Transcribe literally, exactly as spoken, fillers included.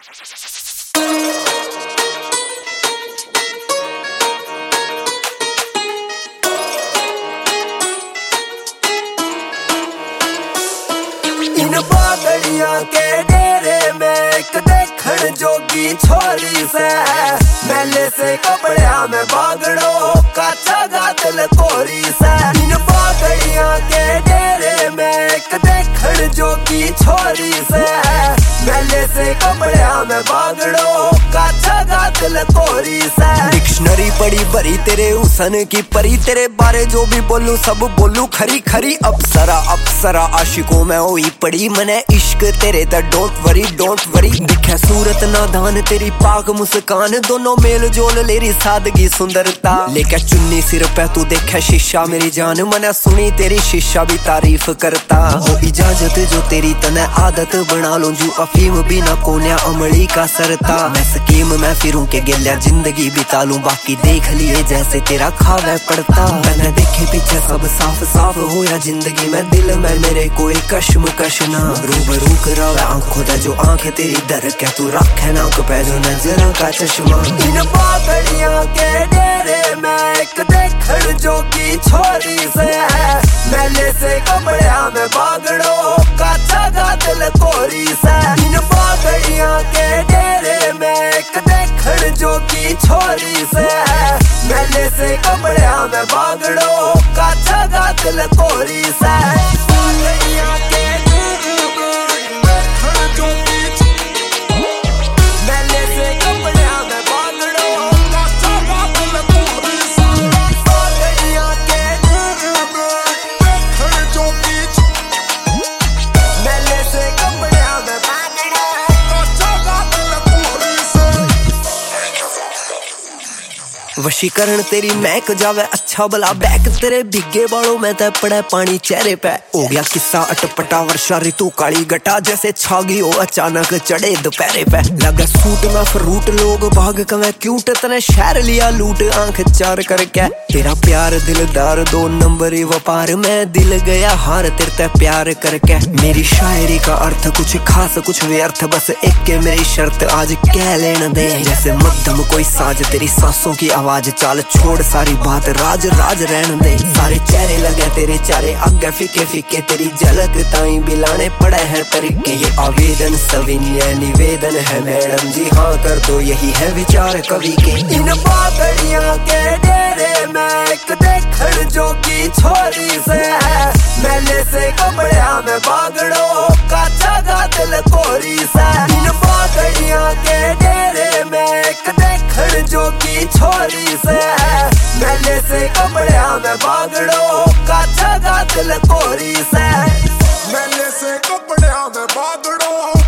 इन बादलियां के डेरे में एक देखण जोगी छोरी से, मेले से कपड़िया में बागड़ो काचा गातल कोरी से। इन बादलियां के डेरे में एक देखण जोगी छोरी से, मेले से कपड़िया में बागड़ो काचा गातल कोरी से। डिक्शनरी पड़ी भरी तेरे हुसन की परी, तेरे बारे जो भी बोलूं सब बोलूं खरी खरी। अप्सरा अप्सरा आशिकों में हुई पड़ी, मने इश्क तेरे ता डोंट वरी डोंट वरी। दिखे सूरत नादान तेरी पाक मुस्कान, दोनों मेल जोल लेरी सादगी सुंदरता। लेके चुन्नी सिर पे तू देखे शीशा मेरी जान, मने सुनी तेरी शीशा भी तारीफ करता। वो इजाजत जो तेरी तने आदत बना लूं, जू अफीम भी ना कोन्या अमली का सरता। मैं स्कीम में फिरूं के गिल्या जिंदगी बिता लूं, बाकी देख लिए जैसे तेरा खावे पड़ता। मैंने देखे पीछे सब साफ साफ होया जिंदगी में, दिल में मेरे कोई कश्म कश ना। रूबरू करावे आंखों दा जो आंखें तेरी दर के, तू रखे ना पे जो नजर का चश्मा। इन बादलियां के डेरे में एक देखण जोगी छोरी से, मेले से कपड़िया में बागड़ो काचा गातल कोरी से। इन बादलियां के डेरे में एक देखण जोगी छोरी से, मेले से कपड़िया में बागड़ो काचा गातल कोरी से। बादलियां के वशीकरण तेरी महक जावे अच्छा भला, बैक तेरे भीगे बालों में तय पड़े पानी चेहरे पे। हो गया किस्सा अटपटा वर्षा ऋतु काली गटा, जैसे छागी हो अचानक चढ़े दोपहरे पे। लगे सूट में फ्रूट लोग भाग कवे क्यूट, तने शहर लिया लूट आंख चार करके। तेरा प्यार दिलदार दो नंबरी व्यापार में, दिल गया हार तेरे ते प्यार करके। मेरी शायरी का अर्थ कुछ खास कुछ व्यर्थ, बस एक के मेरी शर्त आज कह लेन दे। जैसे मध्यम कोई साज तेरी सांसों की आवाज, चाल छोड़ सारी बात राज राज रहने दे। सारे चेहरे लगे तेरे चारे आगे फीके फीके, तेरी झलक ताई बिलाने पड़े हैं तरीके। ये आवेदन सविनय निवेदन है मैडम जी, हाँ कर दो यही है विचार कवि के। इन बादलियां के डेरे में एक देखण जोगी छोरी से, मेले से कपड़िया में बागड़ो काचा गातल कोरी से। इन बादलियां के डेरे में एक देखण जोगी छोरी से, मेले से कपड़िया में बागड़ो काचा गातल कोरी से। मेले से कपड़िया में बागड़ो